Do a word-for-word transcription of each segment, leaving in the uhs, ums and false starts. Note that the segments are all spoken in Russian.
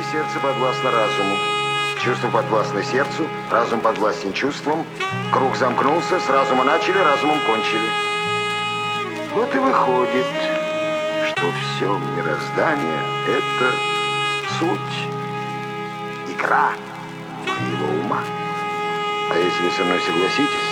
Сердце подвластно разуму, чувство подвластно сердцу, разум подвластен чувствам. Круг замкнулся, с разума начали, разумом кончили. Вот и выходит, что все мироздание — это суть, игра моего ума. А если вы со мной согласитесь,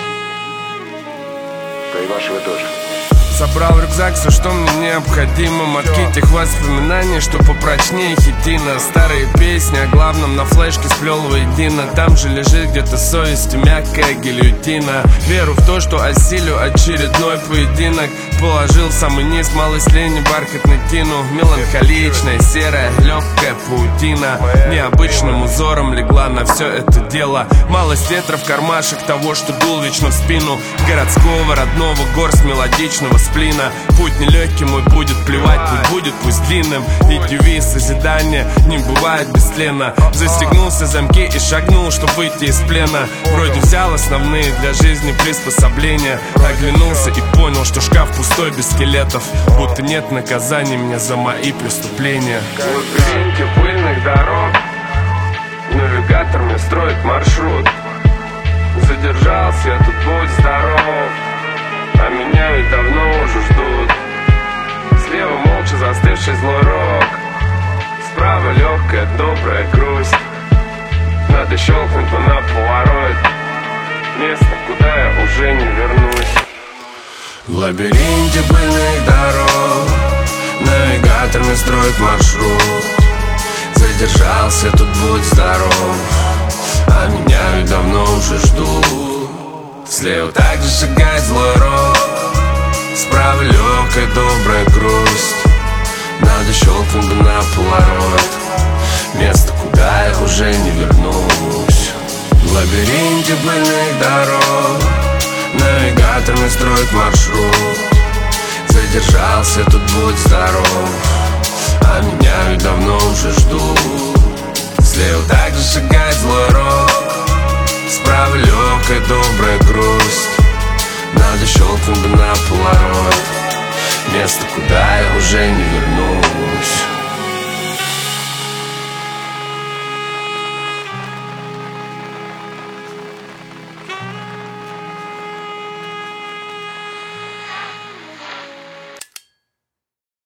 то и вашего тоже. Собрал рюкзак, все, что мне необходимо. Мотки тех воспоминаний, что попрочнее хитина. Старые песни о главном на флешке сплел воедино. Там же лежит где-то совесть и мягкая гильотина. Веру в то, что осилю очередной поединок. Положил в самый низ малость лени бархатной тину. Меланхоличная, серая, легкая паутина необычным узором легла на все это дело. Малость ветра в кармашек того, что дул вечно в спину. Городского, родного, горсть мелодичного сплина. Путь нелегкий мой будет, плевать, путь будет, пусть длинным. Ведь девиз созидания не бывает бестленно. Застегнулся замки и шагнул, чтоб выйти из плена. Вроде взял основные для жизни приспособления. Оглянулся и понял, что шкаф пустой без скелетов. Будто нет наказания мне за мои преступления. В лабиринте пыльных дорог навигатор мне строит маршрут. Задержался я тут, будь здоров, а меня ведь давно уже ждут. Слева молча застывший злой рок, справа легкая добрая грусть. Надо щелкнуть бы на поворот, место, куда я уже не вернусь. В лабиринте пыльных дорог навигатор мне строит маршрут. Задержался тут, будь здоров, а меня ведь давно уже ждут. Слева также шагает злой рок, справа легкая добрая грусть. Надо щелкнуть бы на поворот, место, куда я уже не вернусь. В лабиринте пыльных дорог навигатор мне строит маршрут. Задержался тут, будь здоров, а меня ведь давно уже ждут. Слева также шагает злой рок, справа легкая добрая грусть. Надо щелкнуть бы на поворот, место, куда я уже не вернусь.